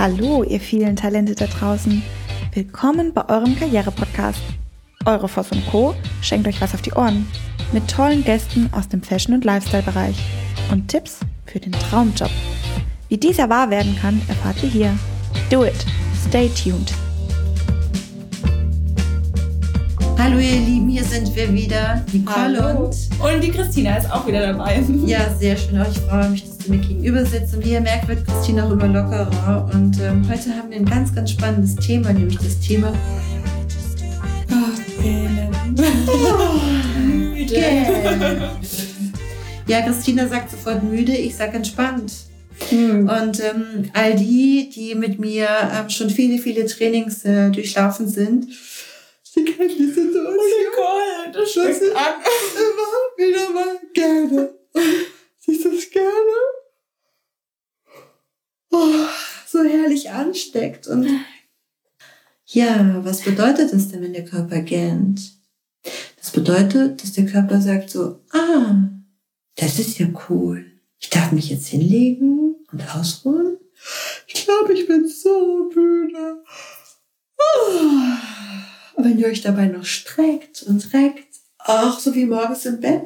Hallo, ihr vielen Talente da draußen. Willkommen bei eurem Karriere-Podcast. Eure Voss & Co. schenkt euch was auf die Ohren. Mit tollen Gästen aus dem Fashion- und Lifestyle-Bereich. Und Tipps für den Traumjob. Wie dieser wahr werden kann, erfahrt ihr hier. Do it. Stay tuned. Hallo ihr Lieben, hier sind wir wieder, Nicole und die Christina ist auch wieder dabei. Ja, sehr schön. Ich freue mich, dass du mir gegenüber sitzt. Und wie ihr merkt, wird Christina auch immer lockerer. Und heute haben wir ein ganz, ganz spannendes Thema, nämlich das Thema müde. Ja, Christina sagt sofort müde, ich sage entspannt. Und all die mit mir schon viele, viele Trainings durchlaufen sind, sie kennen die Situation. Oh Nicole, das schmeckt an. Immer wieder mal gerne. Siehst du das gerne? Oh, so herrlich ansteckt. Und ja, was bedeutet das denn, wenn der Körper gähnt? Das bedeutet, dass der Körper sagt so, das ist ja cool. Ich darf mich jetzt hinlegen und ausruhen. Ich glaube, ich bin so müde. Wenn ihr euch dabei noch streckt und reckt, auch so wie morgens im Bett.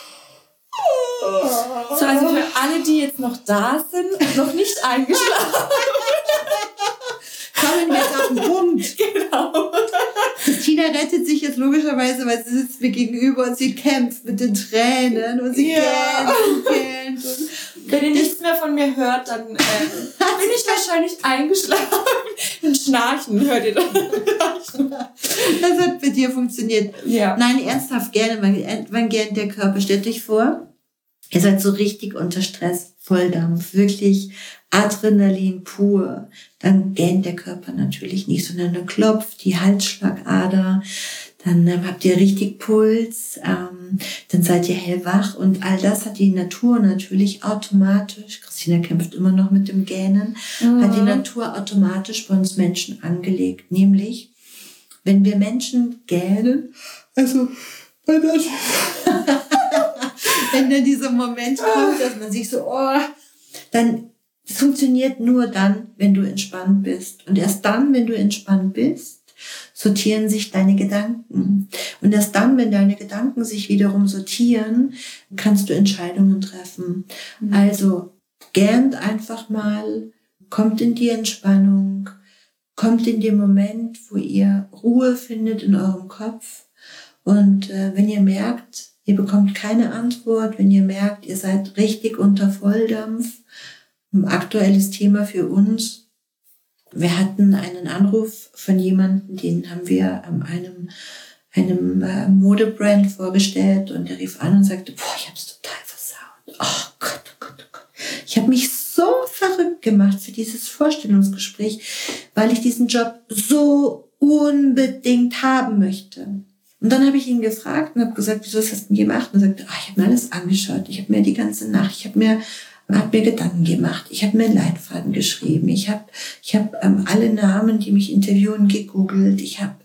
So, also für alle, die jetzt noch da sind und noch nicht eingeschlafen. Kommen wir jetzt auf den Punkt. Genau. Christina rettet sich jetzt logischerweise, weil sie sitzt mir gegenüber und sie kämpft mit den Tränen und sie gähnt. Wenn ihr nichts mehr von mir hört, dann bin ich wahrscheinlich eingeschlafen. Ein Schnarchen hört ihr dann. Das hat bei dir funktioniert. Ja. Nein, ernsthaft gerne. Wann gähnt der Körper? Stellt euch vor, ihr seid so richtig unter Stress, Volldampf, wirklich Adrenalin pur. Dann gähnt der Körper natürlich nicht, sondern dann klopft die Halsschlagader. Dann habt ihr richtig Puls, dann seid ihr hellwach und all das hat die Natur natürlich automatisch, Christina kämpft immer noch mit dem Gähnen, hat die Natur automatisch bei uns Menschen angelegt. Nämlich, wenn wir Menschen gähnen, also wenn dann dieser Moment kommt, dass man sich so, dann das funktioniert nur dann, wenn du entspannt bist. Und erst dann, wenn du entspannt bist, sortieren sich deine Gedanken. Und erst dann, wenn deine Gedanken sich wiederum sortieren, kannst du Entscheidungen treffen. Also gähnt einfach mal, kommt in die Entspannung, kommt in den Moment, wo ihr Ruhe findet in eurem Kopf. Und wenn ihr merkt, ihr bekommt keine Antwort, wenn ihr merkt, ihr seid richtig unter Volldampf, ein aktuelles Thema für uns. Wir hatten einen Anruf von jemandem, den haben wir einem Modebrand vorgestellt und der rief an und sagte, ich hab's total versaut. Oh Gott, oh Gott, oh Gott. Ich habe mich so verrückt gemacht für dieses Vorstellungsgespräch, weil ich diesen Job so unbedingt haben möchte. Und dann habe ich ihn gefragt und habe gesagt, wieso hast du das denn gemacht? Und er sagte, ich habe mir alles angeschaut, ich habe mir die ganze Nacht, ich habe mir Gedanken gemacht. Ich habe mir einen Leitfaden geschrieben. Ich habe alle Namen, die mich interviewen, gegoogelt. Ich habe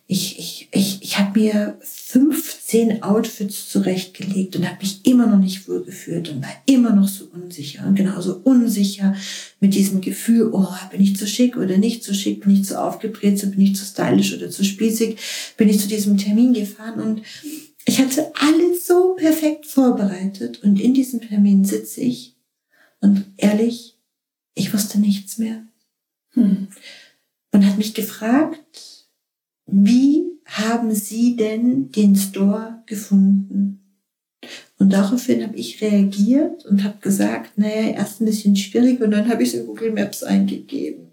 mir 15 Outfits zurechtgelegt und habe mich immer noch nicht wohlgefühlt und war immer noch so unsicher. Und genauso unsicher mit diesem Gefühl, bin ich zu schick oder nicht zu schick? Bin ich zu aufgebrezelt? Bin ich zu stylisch oder zu spießig? Bin ich zu diesem Termin gefahren? Und ich hatte alles so perfekt vorbereitet. Und in diesem Termin sitze ich. Und ehrlich, ich wusste nichts mehr. Und hat mich gefragt, wie haben Sie denn den Store gefunden? Und daraufhin habe ich reagiert und habe gesagt, erst ein bisschen schwierig und dann habe ich es in Google Maps eingegeben.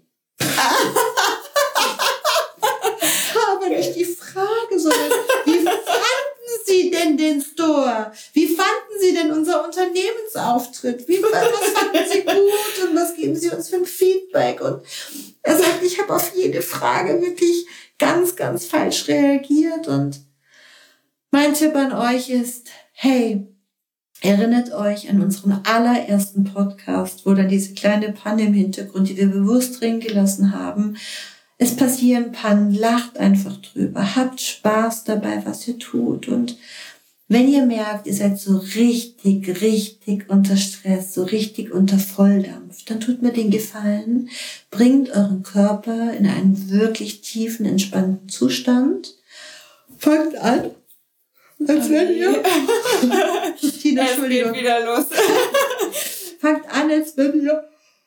Aber nicht die Frage, sondern wie fanden Sie denn den Store? Wie fanden Sie denn unser Unternehmensauftritt? Was fanden Sie gut und was geben Sie uns für ein Feedback? Und er sagt, ich habe auf jede Frage wirklich ganz, ganz falsch reagiert. Und mein Tipp an euch ist, hey, erinnert euch an unseren allerersten Podcast, wo dann diese kleine Panne im Hintergrund, die wir bewusst drin gelassen haben. Es passieren Pannen, lacht einfach drüber, habt Spaß dabei, was ihr tut. Und Wenn ihr merkt, ihr seid so richtig unter Stress, so richtig unter Volldampf, dann tut mir den Gefallen, bringt euren Körper in einen wirklich tiefen, entspannten Zustand. Fangt an, als wenn ihr... Christine, Entschuldigung. Es geht wieder los. Fangt an, als wenn ihr...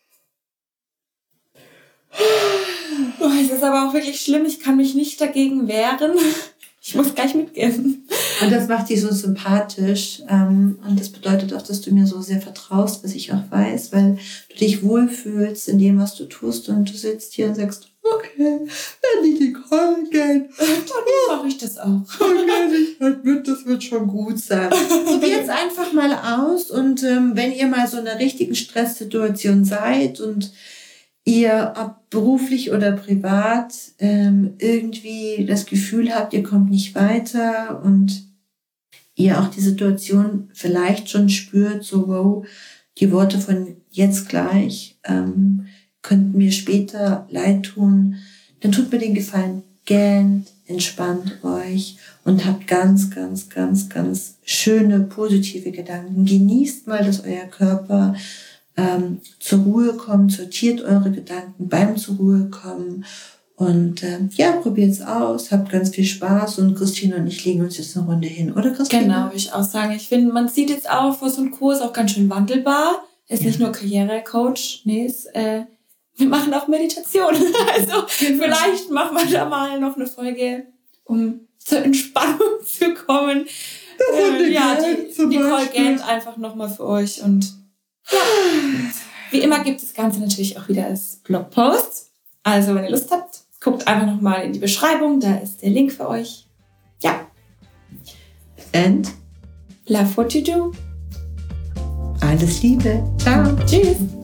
Oh, es ist aber auch wirklich schlimm. Ich kann mich nicht dagegen wehren. Ich muss gleich mitgehen. Und das macht dich so sympathisch. Und das bedeutet auch, dass du mir so sehr vertraust, was ich auch weiß, weil du dich wohlfühlst in dem, was du tust. Und du sitzt hier und sagst, okay, wenn die Nicole geht, dann mache ich das auch. Das wird schon gut sein. Probiert's einfach mal aus. Und wenn ihr mal so in einer richtigen Stresssituation seid und ihr, ob beruflich oder privat, irgendwie das Gefühl habt, ihr kommt nicht weiter und ihr auch die Situation vielleicht schon spürt, so wow, die Worte von jetzt gleich könnten mir später leid tun, dann tut mir den Gefallen, gähnt, entspannt euch und habt ganz schöne, positive Gedanken. Genießt mal, dass euer Körper zur Ruhe kommt, sortiert eure Gedanken beim zur Ruhe kommen und probiert's aus, habt ganz viel Spaß und Christine und ich legen uns jetzt eine Runde hin, oder Christine? Genau, würde ich auch sagen. Ich finde, man sieht jetzt auch, Fuss und Co. ist auch ganz schön wandelbar. Ist nicht nur Karrierecoach, nee, wir machen auch Meditation. Also vielleicht machen wir da mal noch eine Folge, um zur Entspannung zu kommen. Die Nicole gähnt einfach nochmal für euch und ja. Wie immer gibt das Ganze natürlich auch wieder als Blogpost. Also wenn ihr Lust habt, guckt einfach nochmal in die Beschreibung, da ist der Link für euch. Ja. And love what you do. Alles Liebe. Ciao. Tschüss.